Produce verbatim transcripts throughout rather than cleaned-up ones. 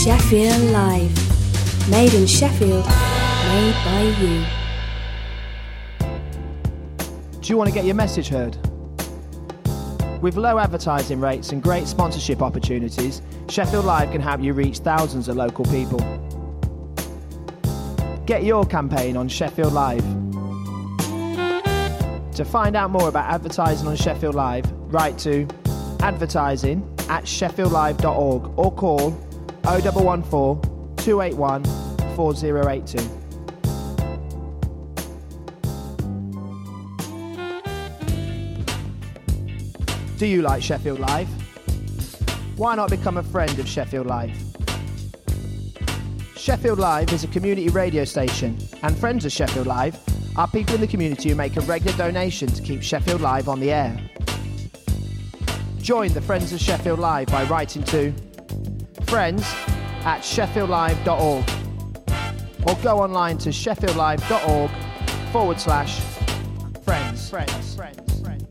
Sheffield Live. Made in Sheffield, made by you. Do you want to get your message heard? With low advertising rates and great sponsorship opportunities, Sheffield Live can help you reach thousands of local people. Get your campaign on Sheffield Live. To find out more about advertising on Sheffield Live, write to advertising at sheffield live dot org or call oh one one four, two eight one, four oh eight two. Do you like Sheffield Live? Why not become a friend of Sheffield Live? Sheffield Live is a community radio station, and friends of Sheffield Live are people in the community who make a regular donation to keep Sheffield Live on the air. Join the Friends of Sheffield Live by writing to friends at sheffield live dot org or go online to sheffield live dot org forward slash friends. Friends. Friends. Friends.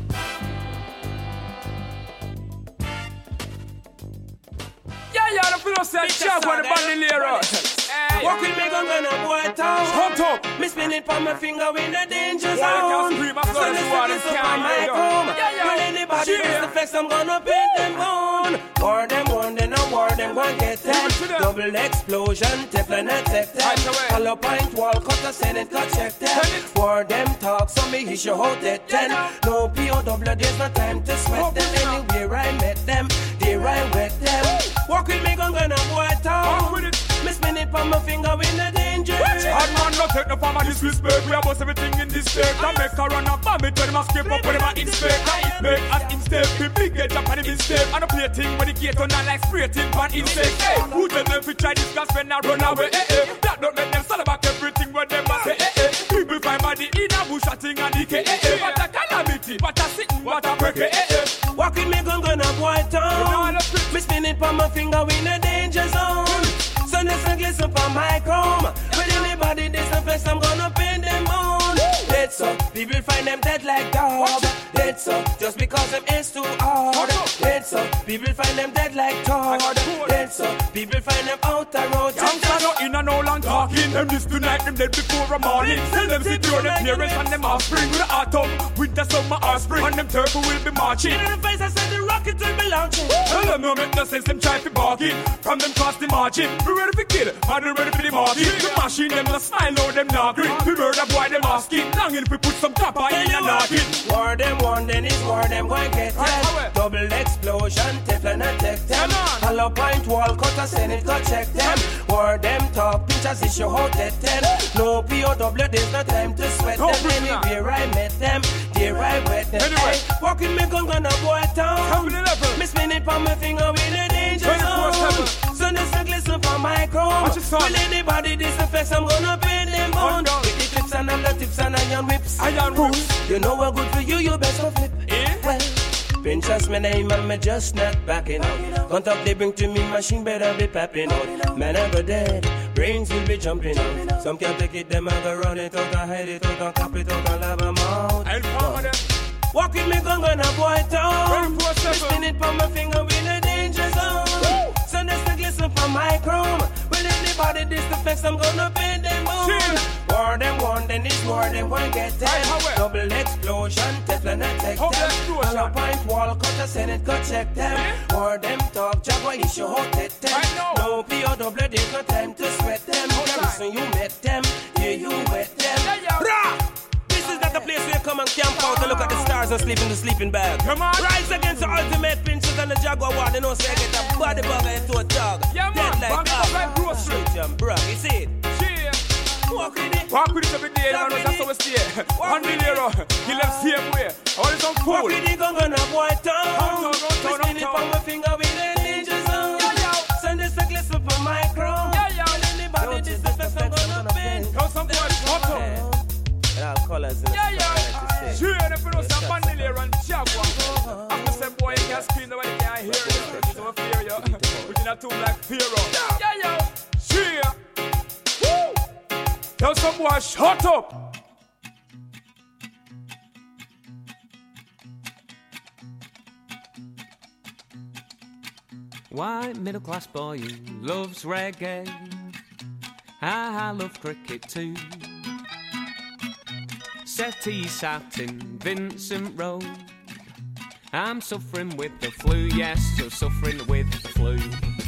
Yeah, yeah, the film said Jaguar on the Bandolero. Walk with me, gun, gun, and boy, town. Hot up. Me spin it on my finger in the danger zone. Why can't scream, I'm So gonna this do what is I up can, on my yeah, home. yeah, yeah. When anybody Yeah. does the flex, I'm gonna paint them bone. War them one, then I war them one, get ten. to them. Double explosion, Teflon attack them. Right away. Hollow point wall, cut a senate, cut check them. Tell it. War them talk, so me issue out at ten. Yeah. No P O W, there's no time to sweat Oh, them. yeah. Anywhere I met them, there I wet them. Walk with me, gun, gun, and boy, town. Walk with it. Me spin it on my finger in the danger. Hard man no take no form of disrespect. We are boss everything in this state. I make a run up bomb it when them escape up when them a inspect. I make an instep. We big get up on the mistake. I don't play a thing when the gate on like spray thing pan insect. Hey, who tell them we try this gas when I run away? Eh, eh. That don't make them stand back everything when them a say. Eh, eh. People find body in a bush a thing and decay. Eh, eh. What a calamity. What a sitting. What a break. Eh, eh. Walk with me, gun, gun, and boy, town. Me spin it on my finger in a danger zone. Sun is a glisten for my chrome. When anybody disinfects, I'm gonna paint them on. Dead so, people find them dead like dogs. Dead so, just because them is too hard. Dead so, people find them dead like Todd. Dead so, people find them out the road. Youngsters not in and no long talking. Them this tonight, them dead before a morning. Tell them secure them parents and them offspring. With the autumn, winter, summer, or spring. And them turtle will be marching. In the face, I said the rocket will be launching. Tell them no make no sense, them try to bargain. From them cross the margin. We ready for kill, and they ready for the margin. The machine, them no smile, no them not green. We murder boy, them asking. Long if we put some copper in and knocking. War them one, then it's war them going get ten. Double explosion, Teflon attack them. Hollow point wall, cut a senate, cut check them. War them talk, pictures issue out at ten. No P O W, there's no time to sweat No, them. prisoner. Anywhere I met them, there I wet them. Anyway. Hey, walking me gun, gun, a boy town. Company level. Me spin it on my finger with a danger twenty-four zone. seven. So this a glisten for my chrome. Watch your son. Will anybody disinfect, I'm gonna paint them on. down. With the clips and them, the tips and iron whips. Iron whips. You know what good for you, you best go flip. Eh? Well, Pinterest my name and me just not backing out. Contact they bring to me, machine better be popping out. Man I go dead, brains will be jumping out. Some can't take it, them I go run it out and hide it out and cap it out and love them out. I'll follow them. Walk with me, gun, gun, a boy town. twenty-four seven. Spin it on my finger with a danger zone. So that's the glisten from my chrome. Will anybody disinfect, I'm gonna paint them on. Cheers. War them one, then it's war them one, get ten. Right, how well? Double explosion, Teflon attack Double them. explosion. Hollow point wall, cut a senate, cut check them. Yeah. War them talk, Jaguar issue hot at ten. Right now. No P O W, there's no time to sweat them. Outside. Listen, you met them, yeah, you wet them. Yeah, yeah. Rah! This is not the place where you come and camp out to look at the stars and sleep in the sleeping bag. Come on. Rise against the ultimate pinches and the Jaguar one. You know, say I get a body bugger into a dog. Yeah, man. Dead like Bang it up like grocery. Shoot them, bro. You see it? Cheers. Walk with it. Walk with it every day, Walk man. with That's it. how we stay. Walk One with million, he left same way. All is on Walk cool. with it, gun, gun, a boy town. Downtown, downtown, Spin it downtown. on my finger with a danger zone. Yeah, yeah. Send this a glisten for my chrome. Yeah, yeah. Will anybody disinfect, I'm gonna paint. Now some boys hot up. Yeah, colors in the Yeah, yeah. sky, like Sure, if you know some Bandolero and Jaguar. I'm gonna say, boy, you can't scream, nobody can hear you. It's over fear, yo. We're in a tomb like Pharaoh. Yeah, yeah. Sure. Woo. Tell some boy, shut up. white middle class boy who loves reggae. I, I love cricket too. Settee sat in Vincent Road. I'm suffering with the flu, yes, so suffering with the flu.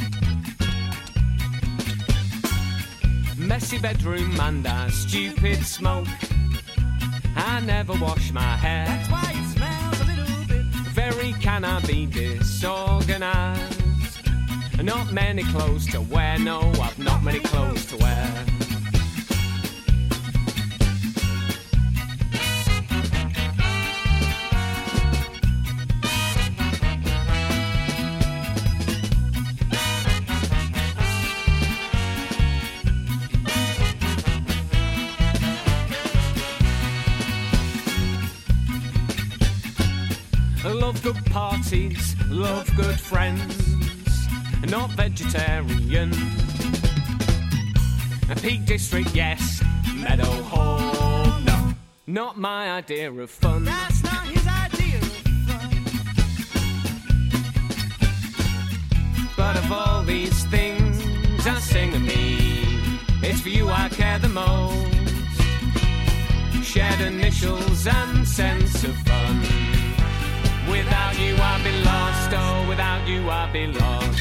Messy bedroom and a stupid smoke. I never wash my hair. That's why it smells a little bit. Very can I be disorganised. Not many clothes to wear, no, I've not many clothes to wear. Love good parties, love good friends. Not vegetarian. A Peak District, yes. Meadow Hall, no. Not my idea of fun. That's not his idea of fun. But of all these things I sing of me, it's for you I care the most. Shared initials and sense of fun. Without you I'd be lost, oh, without you I'd be lost.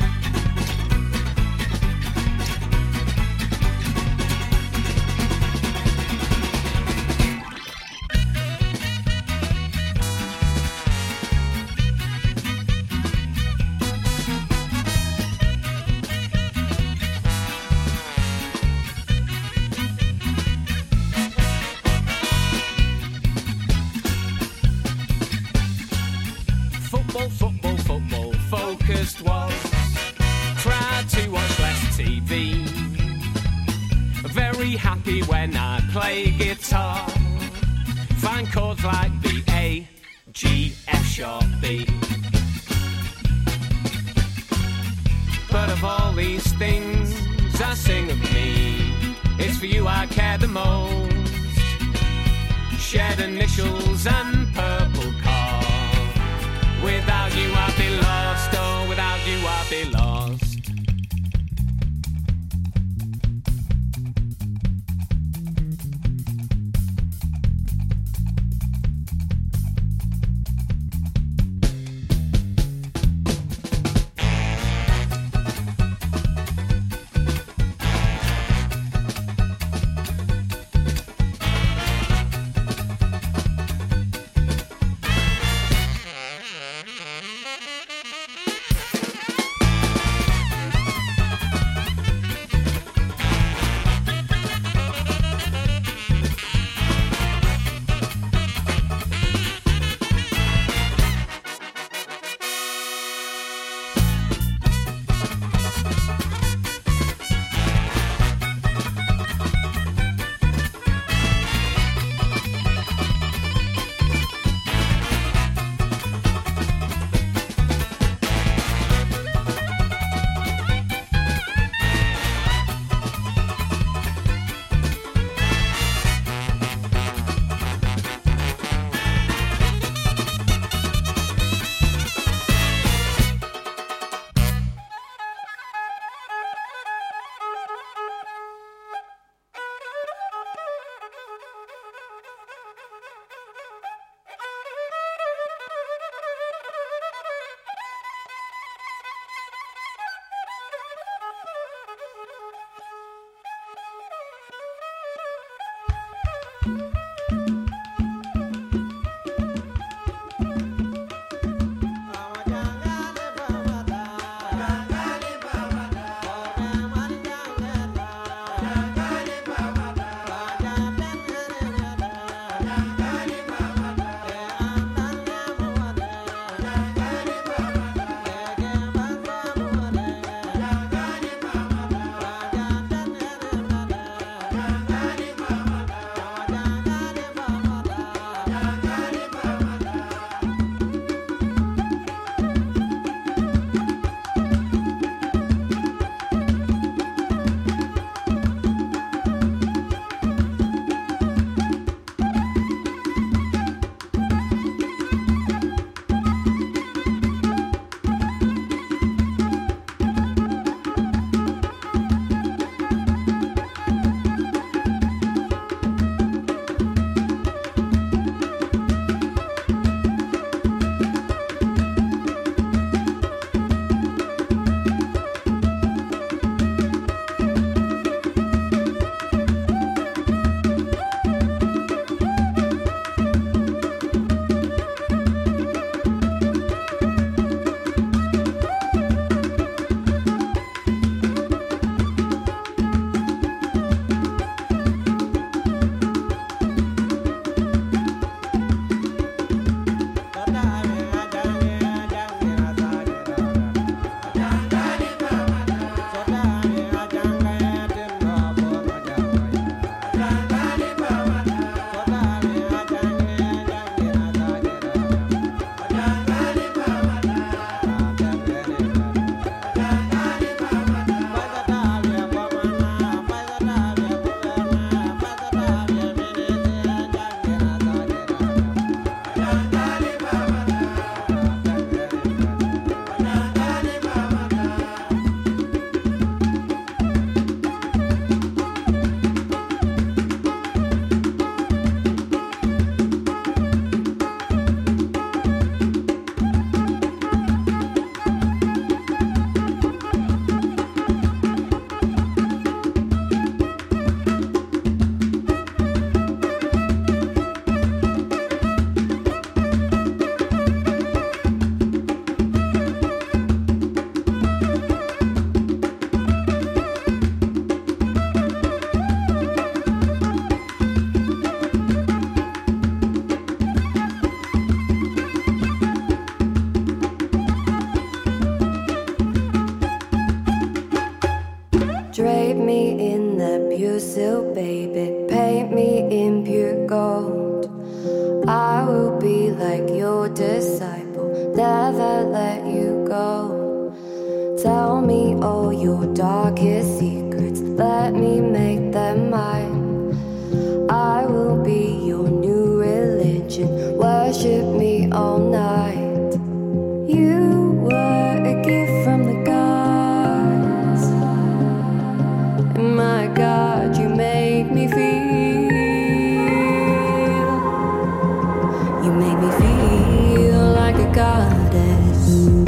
Football, football, football, focused was. Tried to watch less T V. Very happy when I play guitar. Find chords like B, A, G, F sharp, B. But of all these things I sing of me, it's for you I care the most. Shared initials and purple car. Without you I'd be lost, oh, without you I'd be lost. Drape me in that pure silk, baby. Paint me in pure gold. I will be like your disciple, never let you go. Tell me all your darkest secrets, let me make them mine. I will be your new religion, worship me all night. You were a gift from the gods, and my God, you make me feel. You make me feel like a goddess.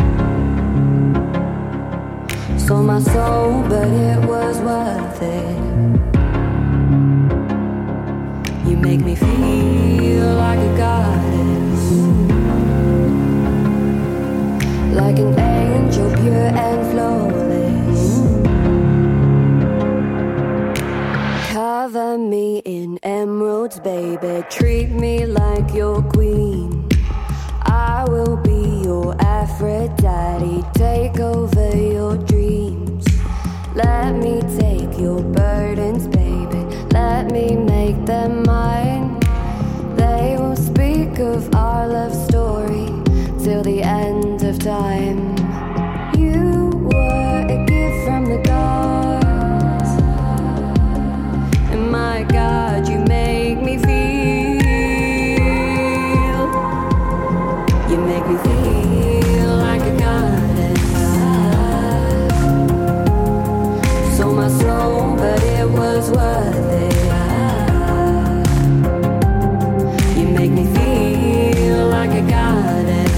Sold my soul, but it was worth it. You make me feel like a goddess, like an angel, pure and flawless. Cover me in emeralds, baby. Treat me like your queen. I will be your Aphrodite. Take over your dreams. Let me take your burdens, baby. Let me make them mine. They will speak of our love story till the end of time. You were a gift from the gods, and my God, you make me feel. You make me feel like a goddess. Sold my soul, but it was worth it. You make me feel like a goddess,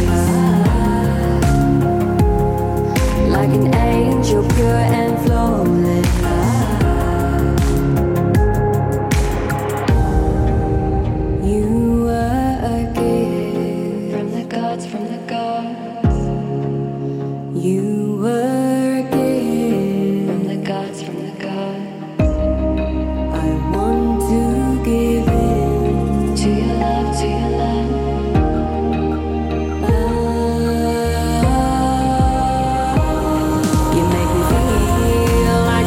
like an angel, pure and flawless. You were a gift from the gods, from the gods. You were a gift from the gods, from the gods. I want to give in to your love, to your love. You make me feel like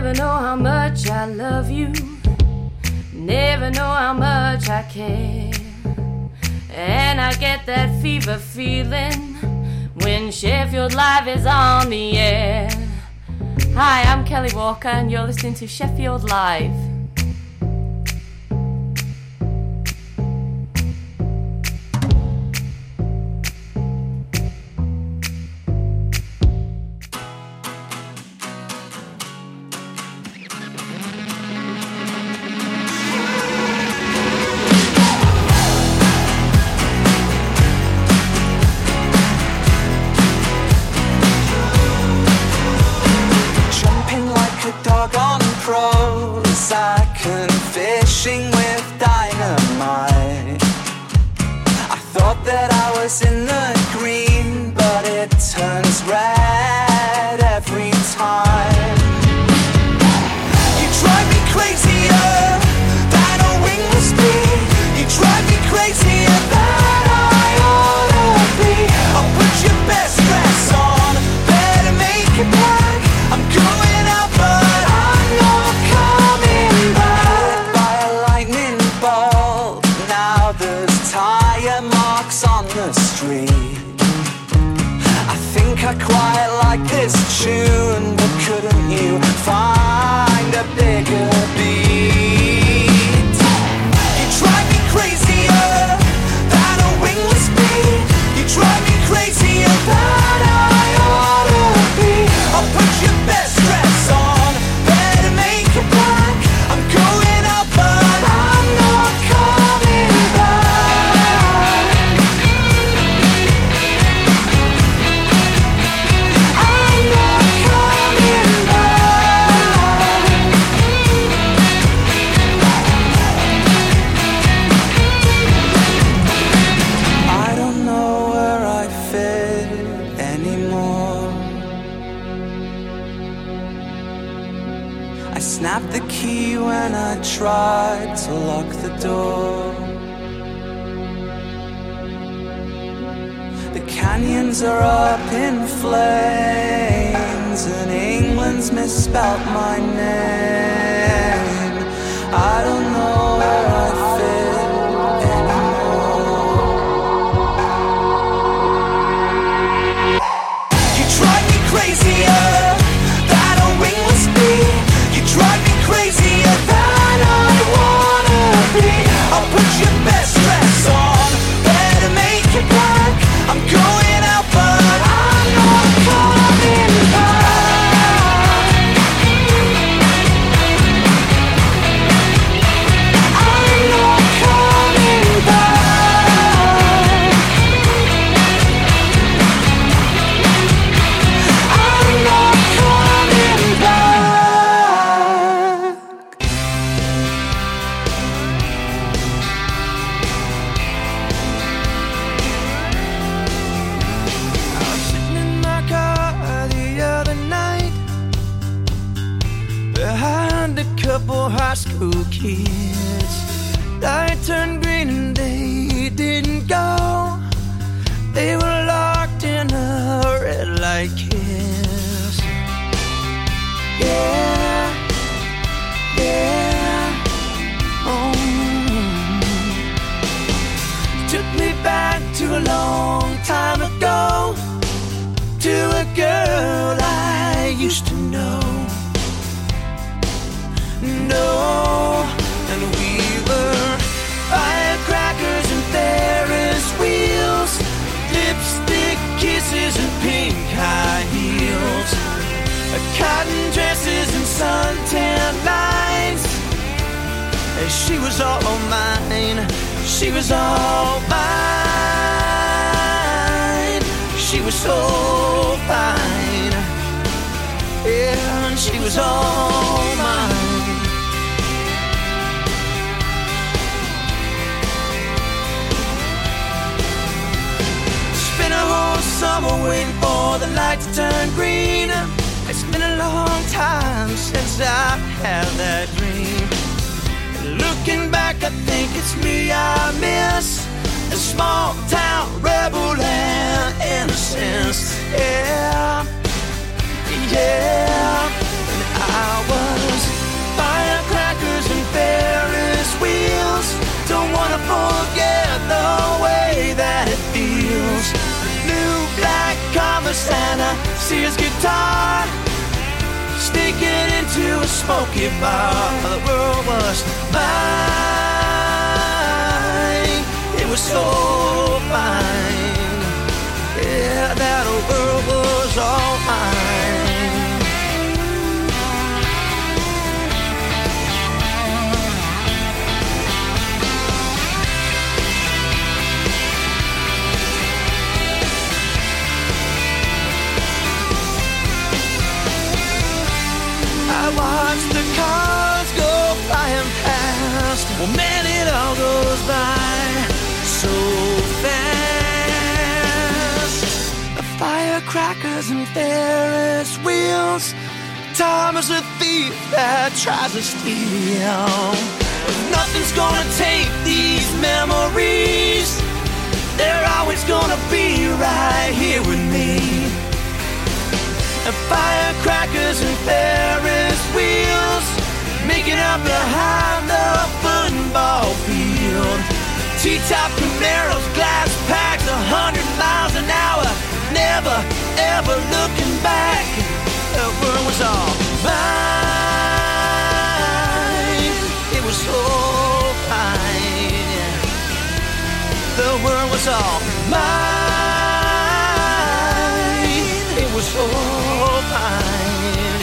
Never know how much I love you. Never know how much I care. And I get that fever feeling when Sheffield Live is on the air. Hi, I'm Kelly Walker and you're listening to Sheffield Live. She was all mine. She was all mine. She was so fine. Yeah, and she was all mine. Spent a whole summer waiting for the light to turn green. It's been a long time since I had that dream. Looking back, I think it's me I miss. A small town rebel and innocence. Yeah, yeah. And I was see his guitar sneaking into a smoky bar. The world was mine. It was so fine. Yeah, that world was all mine. I watch the cars go flying past. Well, man, it all goes by so fast. The firecrackers and Ferris wheels. Time is a thief that tries to steal. Nothing's gonna take these memories. They're always gonna be right here with me. And firecrackers and Ferris wheels making up behind the football field. T-top Camaros, glass packs, a hundred miles an hour, never ever looking back. The world was all mine. It was so fine. The world was all mine. It was so fine.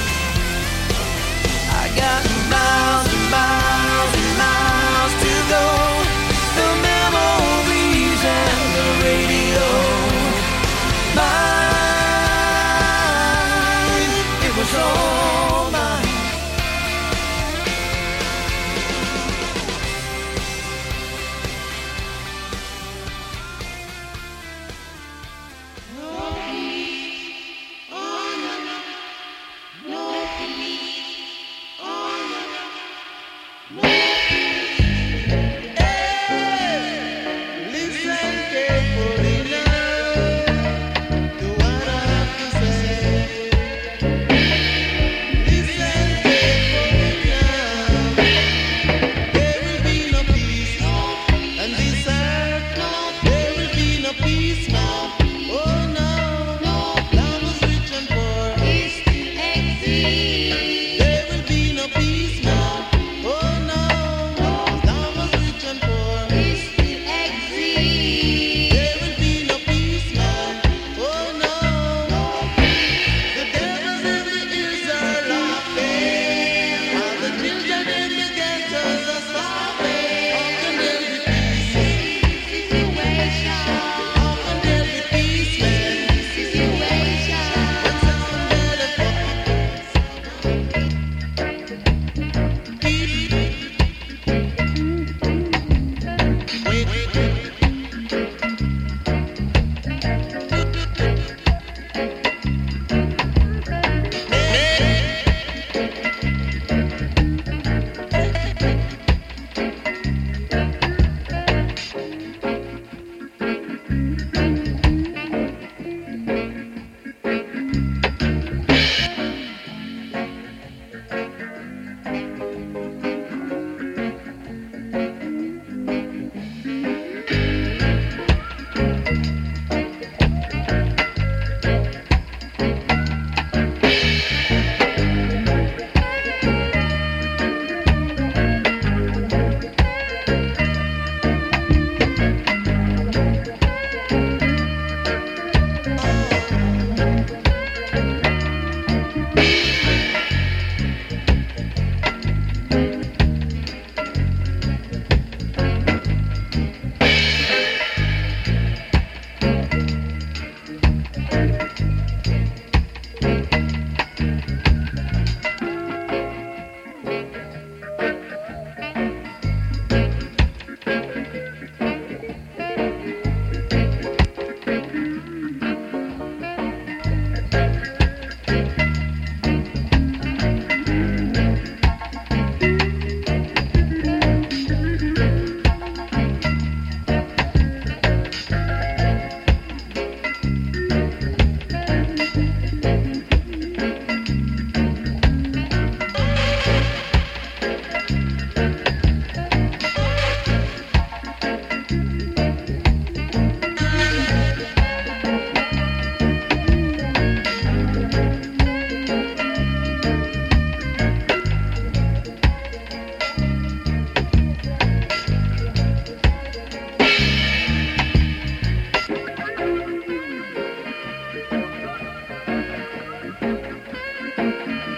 I got miles and miles and miles to go. The memories and the radio. Mine. It was all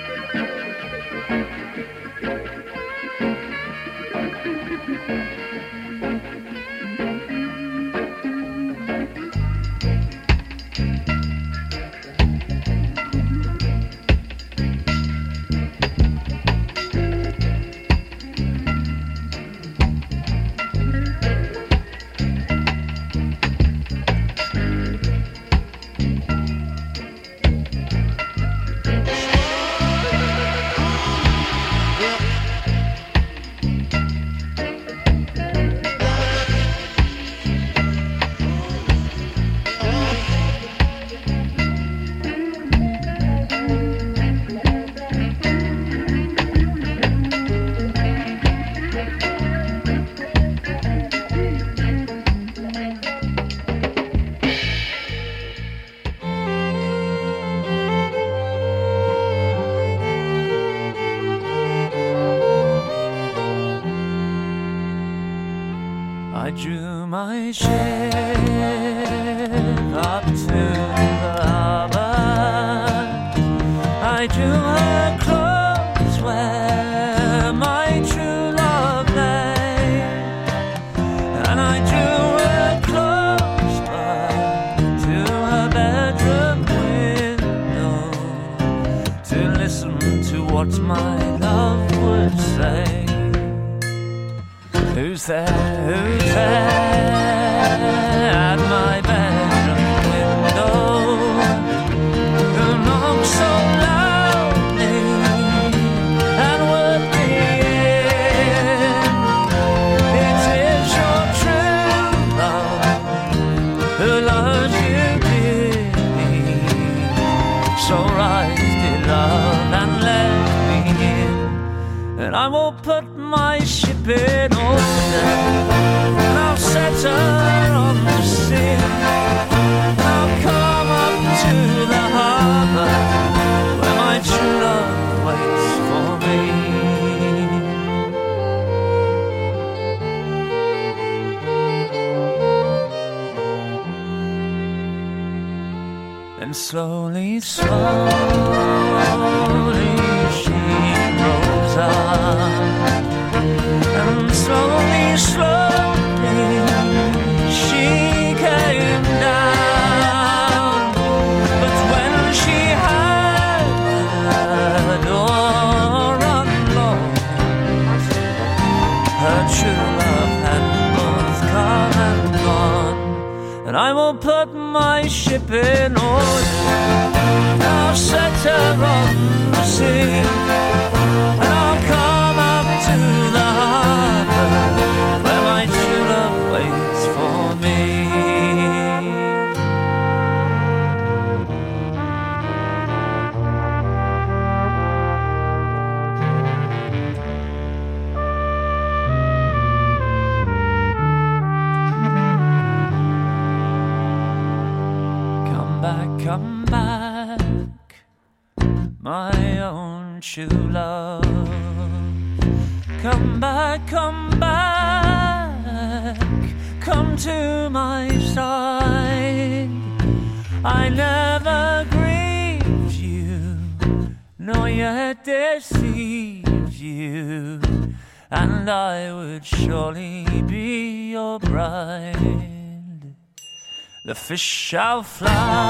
Fish shall fly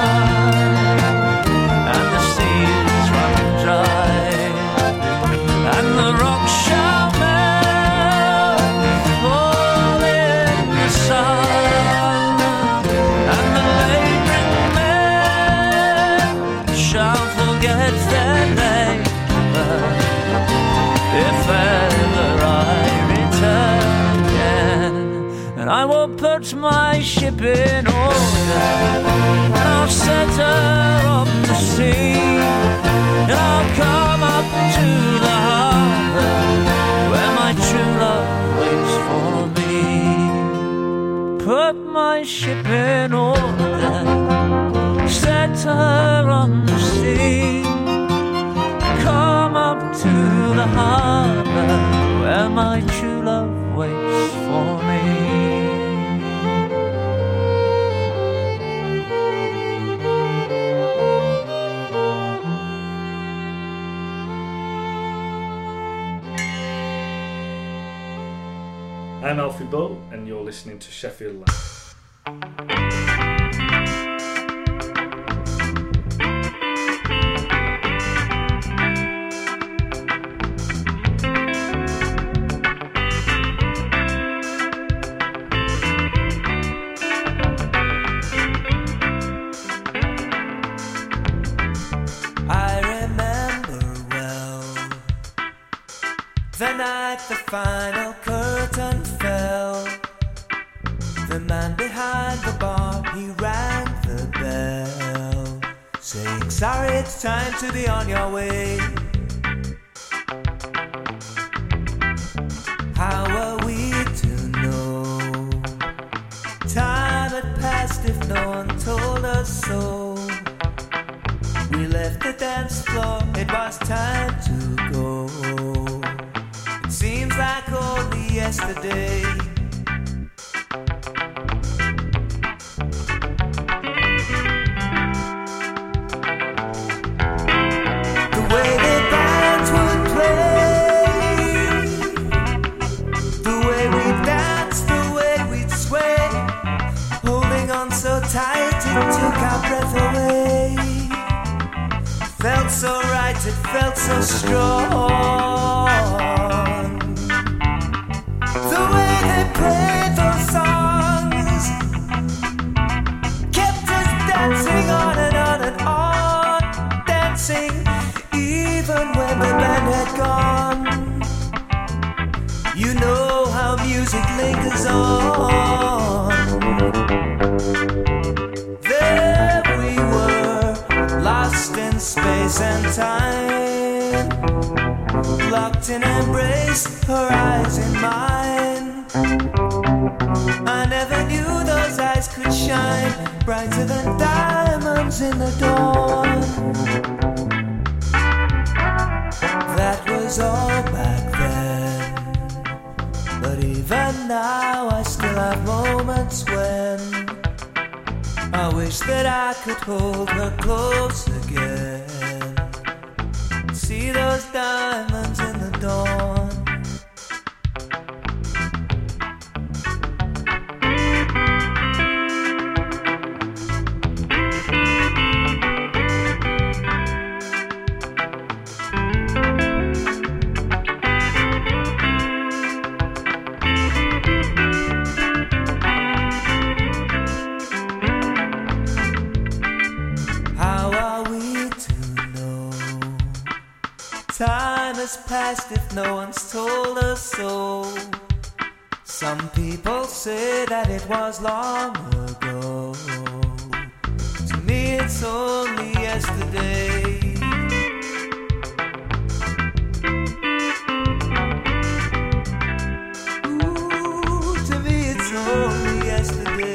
and the seas run dry and the rocks shall melt, fall in the sun and the labouring men shall forget their labour if ever I return again, and I will put my ship in order. I'll set her on the sea, and I'll come up to the harbour where my true love waits for me. Put my ship in order, set her on the sea, come up to the harbour where my true love waits for me. I'm Alfie Bull, and you're listening to Sheffield Live. The final curtain fell. The man behind the bar, he rang the bell, saying, sorry, it's time to be on your way. How are we to know? Time had passed if no one told us so. We left the dance floor, it was time to go. Seems like only yesterday. The way the bands would play, the way we danced, the way we'd sway, holding on so tight it took our breath away. Felt so right, it felt so strong. The way they played those songs kept us dancing on and on and on, dancing even when the band had gone. You know how music lingers on. There we were, lost in space and time, locked in embrace, her eyes in mine. I never knew those eyes could shine brighter than diamonds in the dawn. That was all back then, but even now I still have moments when I wish that I could hold her close again. See those diamonds in the dawn. Time has passed if no one's told us so. Some people say that it was long ago. To me it's only yesterday. Ooh, to me it's only yesterday.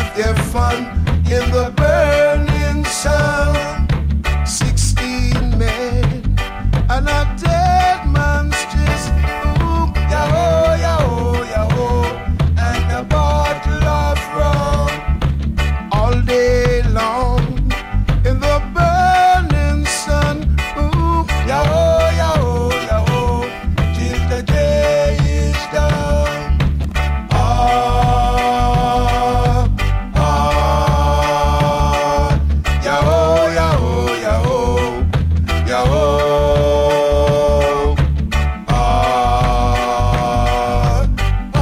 have their fun in the burning sun. Sixteen men and a dead man's just ooh, yah-oh, yah-oh, yah-oh, and a bottle of rum all day long in the burning sun. Ooh, yah-oh, yah-oh, yah-oh, till the day is done. Ah, ah, yah-oh, yah-oh, yah-oh, yah-oh, ah, ah,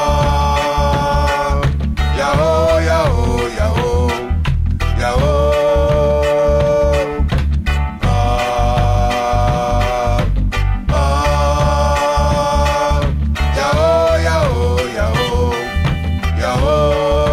yah-oh, yah-oh, yah-oh, yah-oh, ah, ah, yah-oh, yah-oh, yah-oh, yah-oh.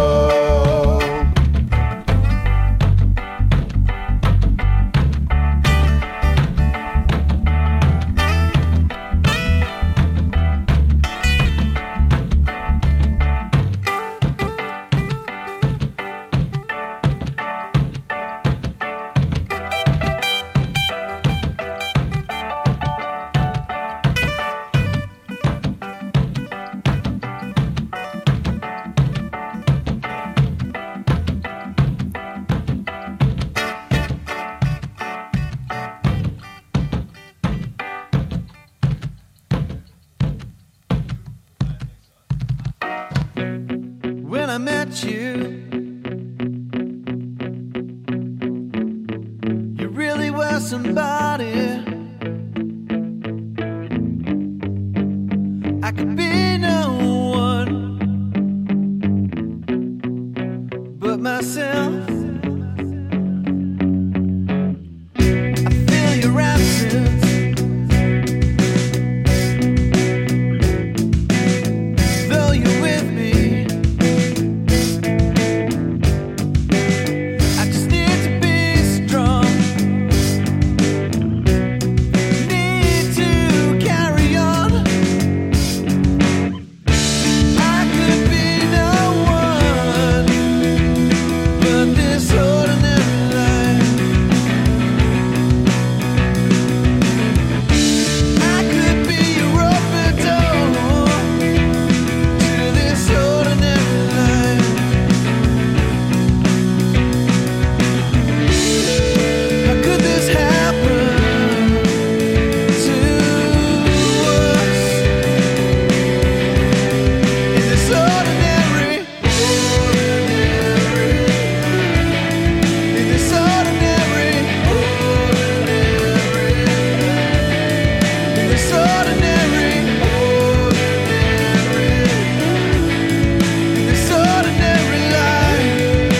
When I met you, you really were somebody. I could be no one but myself. I feel your absence. Though you're with me, I just need to be strong. Need to carry on. I could be no one but this ordinary life. I could be your open door to this ordinary life. How could this happen to us in this ordinary, in this ordinary, in this ordinary, in this ordinary life?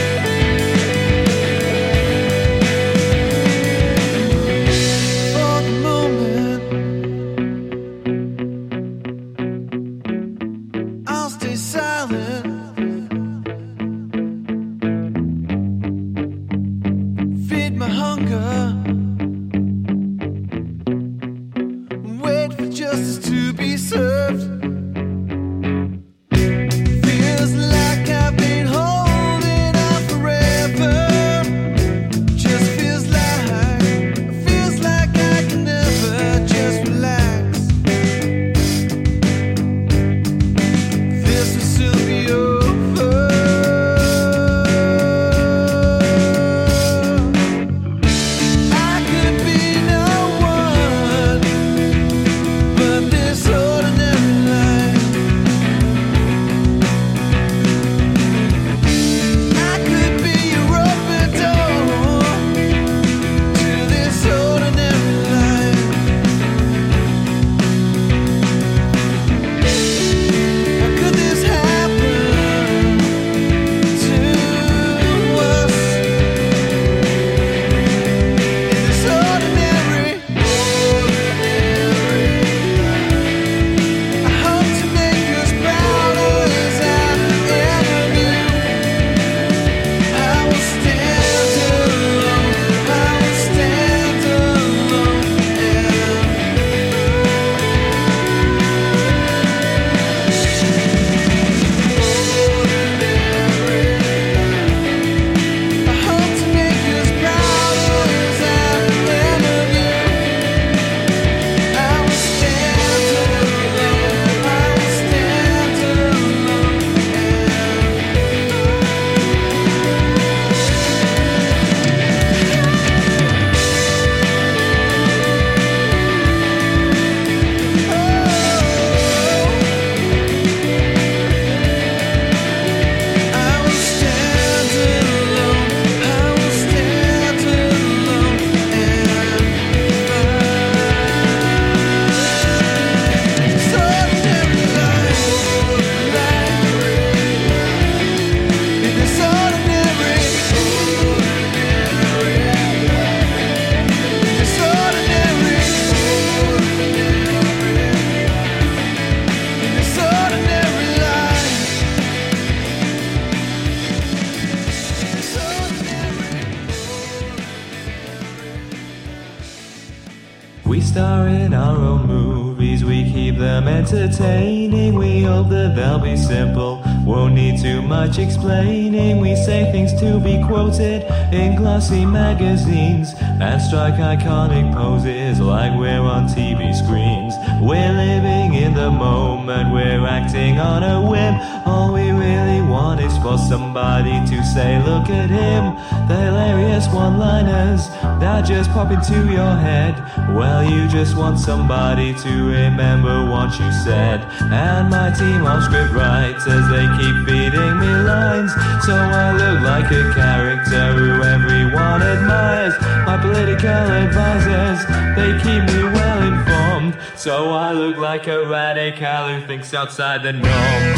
For the moment, I'll stay silent. Feed my hunger. Wait for justice to be served. Feels like I've been holding on forever. Just feels like, feels like I can never just relax. This will soon be over. in our own movies, we keep them entertaining. We hope that they'll be simple, won't need too much explaining. We say things to be quoted in glossy magazines and strike iconic poses like we're on T V screens. We're living in the moment, we're acting on a whim. All we really want is for somebody to say, look at him. The hilarious one-liners that just pop into your head. Well, you just want somebody to remember what you said. And my team of script writers, they keep feeding me lines, so I look like a character who everyone admires. My political advisors, they keep me well informed, so I look like a radical who thinks outside the norm.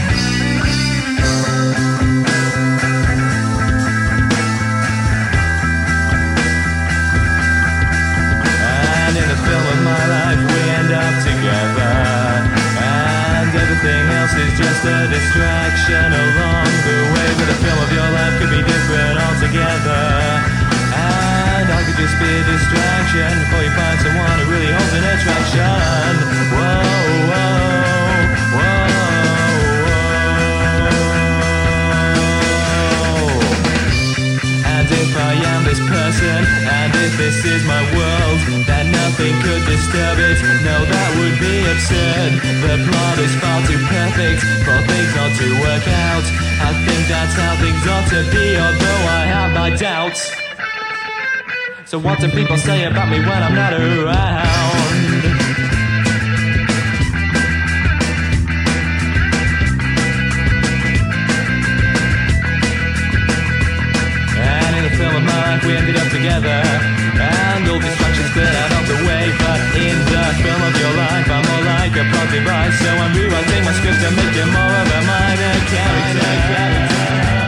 And in the film of my life we end up together, and everything else is just a distraction along the way. But the film of your life could be different altogether, and I could just be a distraction before you find someone who really holds an attraction. Whoa, whoa, whoa, whoa. And if I am this person, and if this is my world, then nothing could disturb it. No, that would be absurd. The plot is far too perfect for things not to work out. I think that's how things ought to be, although I have my doubts. So what do people say about me when I'm not around? And in the film of my life we ended up together, and all distractions cleared out of the way. But in the film of your life I'm more like a plot device, so I'm rewriting my script and making more of a minor character, character.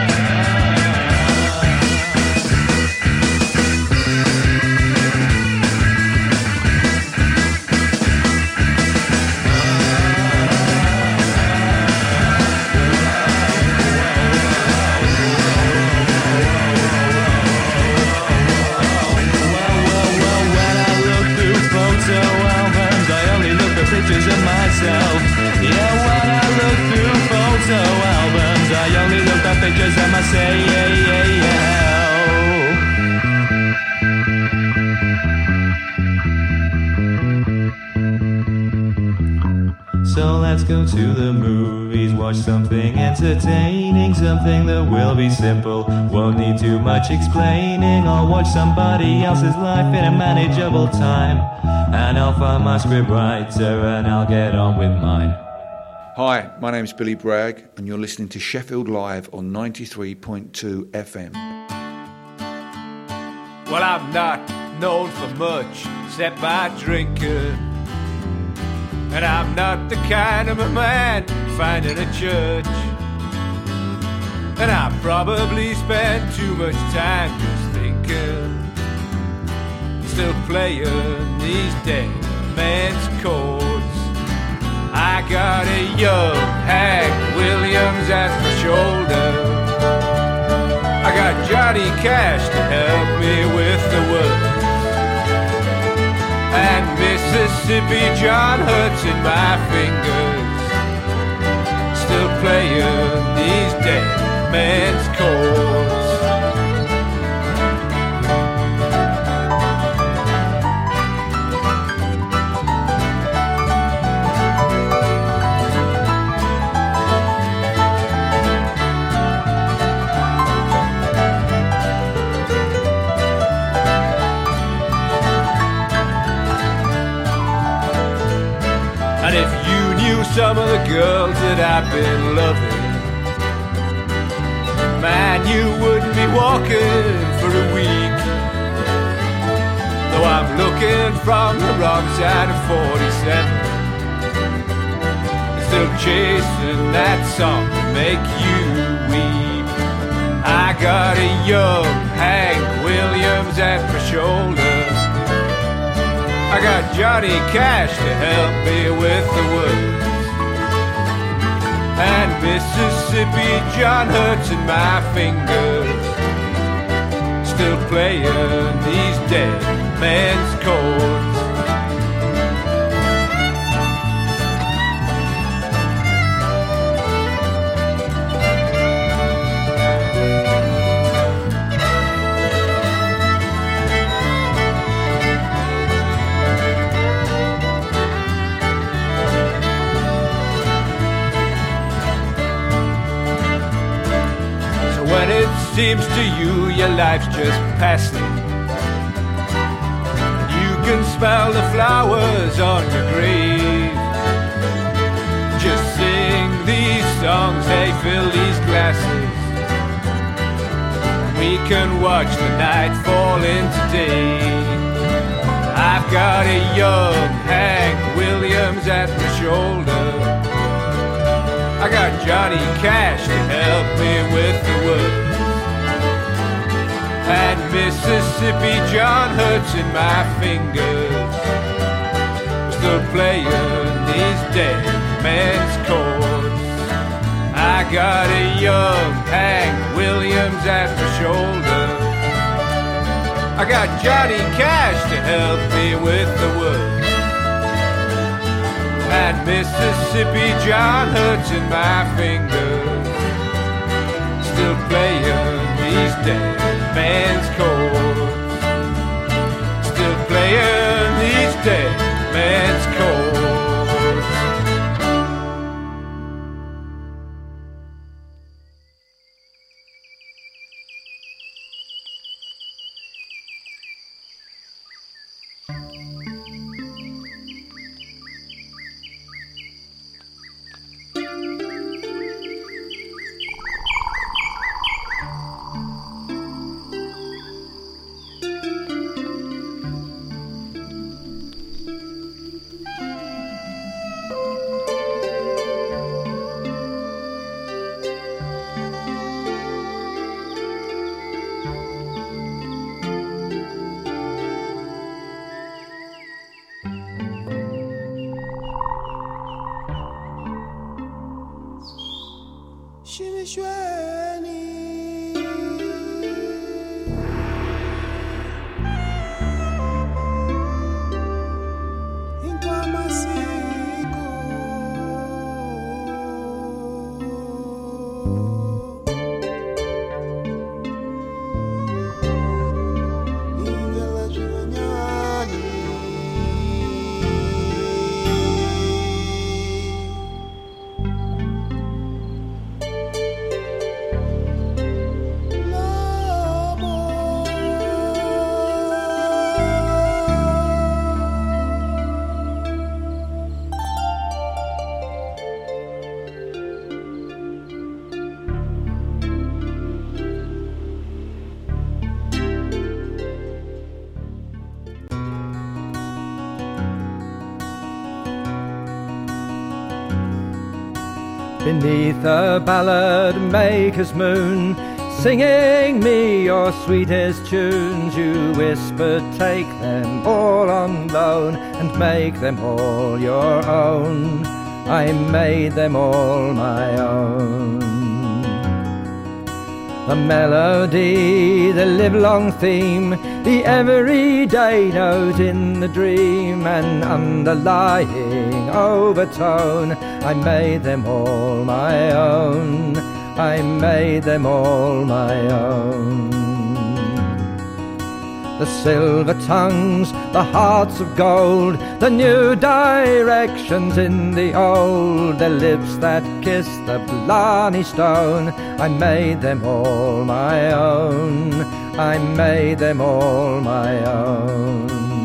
Pictures of myself. Yeah, when I look through photo albums, I only look at pictures of myself. Yeah, yeah, yeah. So let's go to the movies, watch something entertaining, something that will be simple, won't need too much explaining. Or watch somebody else's life in a manageable time, and I'll find my script writer and I'll get on with mine. Hi, my name's Billy Bragg, and you're listening to Sheffield Live on ninety-three point two F M. Well, I'm not known for much except by drinking, and I'm not the kind of a man you find in a church, and I probably spend too much time just thinking, still playing these dead man's chords. I got a young Hank Williams at my shoulder, I got Johnny Cash to help me with the words, and Mississippi John Hurts in my fingers, still playing these dead man's chords. And if you knew some of the girls that I've been loving, man, you wouldn't be walking for a week. Though I'm looking from the wrong side of forty-seven, still chasing that song to make you weep. I got a young Hank Williams at my shoulder, I got Johnny Cash to help me with the words, and Mississippi John Hurts in my fingers, still playing these dead man's chords. when it seems to you your life's just passing. You can smell the flowers on your grave. Just sing these songs, they fill these glasses. We can watch the night fall into day. I've got a young Hank Williams at my shoulder. I got Johnny Cash to help me with the words. And Mississippi John hurts in my fingers. Still playing these dead man's chords. I got a young Hank Williams at my shoulder. I got Johnny Cash to help me with the words. And Mississippi John hurts in my fingers. Still playing these dead man's chords. Still playing these dead man's chords. Beneath the ballad maker's moon, singing me your sweetest tunes, you whispered, take them all on loan and make them all your own. I made them all my own. The melody, the livelong theme, the everyday note in the dream, and underlying overtone, I made them all my own. I made them all my own. The silver tongues, the hearts of gold, the new directions in the old, the lips that kiss the Blarney Stone, I made them all my own. I made them all my own.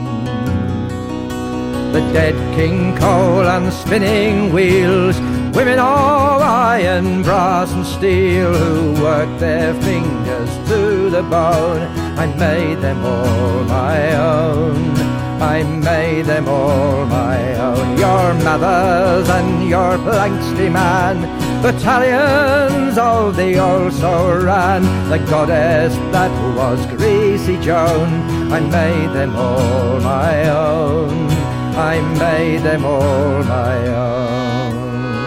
The dead King Cole and spinning wheels, women of iron, brass and steel, who worked their fingers to the bone, I made them all my own. I made them all my own. Your mothers and your Blanksty man, battalions of the also ran, the goddess that was Greasy Joan, I made them all my own. I made them all my own.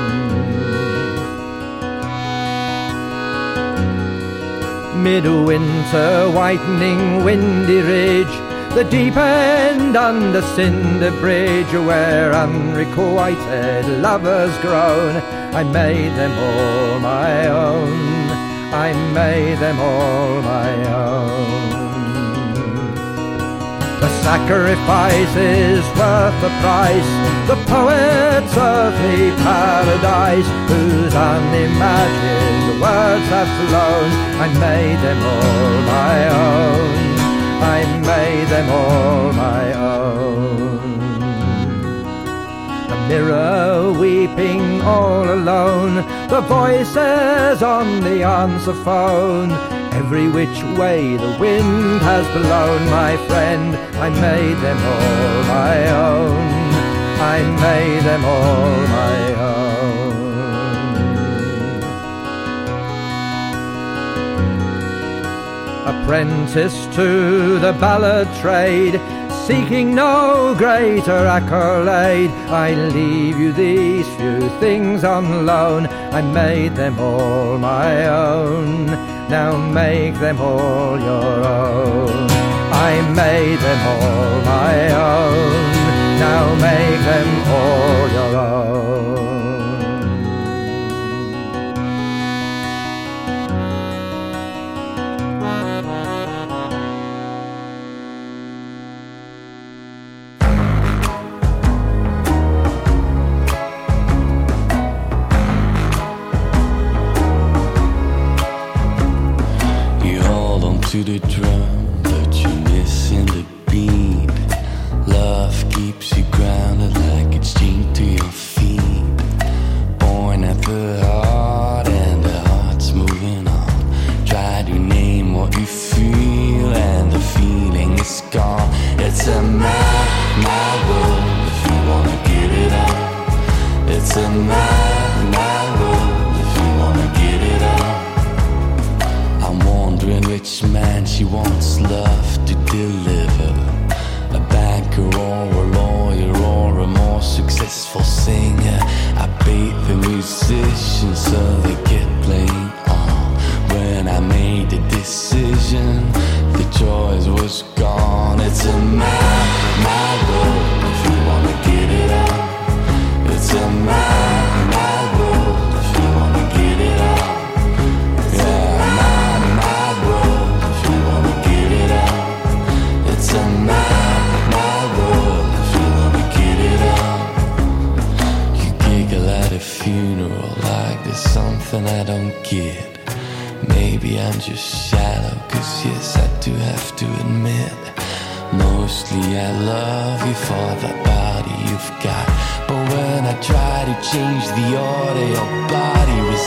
Midwinter, whitening windy ridge, the deep end under Cinder Bridge, where unrequited lovers groan, I made them all my own. I made them all my own. The sacrifice is worth the price, the poet's earthly paradise, whose unimagined words have flown. I made them all my own. I made them all my own. The mirror weeping all alone, the voices on the answer phone. Every which way the wind has blown, my friend, I made them all my own. I made them all my own. Apprentice to the ballad trade, seeking no greater accolade, I leave you these few things on loan. I made them all my own. Now make them all your own. I made them all my own. Now make them all your own. To the drum, but you're missing the beat. Love keeps you grounded like it's chained to your feet. Born at the heart and the heart's moving on. Try to name what you feel and the feeling is gone. It's a mad, mad world if you wanna get it on. It's a mad, mad world if you wanna get it on. I'm wondering which man she wants love to deliver. A banker or a lawyer or a more successful singer. I bait the musicians so they get playing on. When I made the decision, the choice was gone. It's a mad, mad world if you wanna get it on. It's a mad, mad world if you wanna get it on. It's a mad, mad world if you wanna get it on. You giggle at a funeral like there's something I don't get. Maybe I'm just shallow, cause yes, I do have to admit, mostly I love you for the body you've got. But when I try to change the order, your body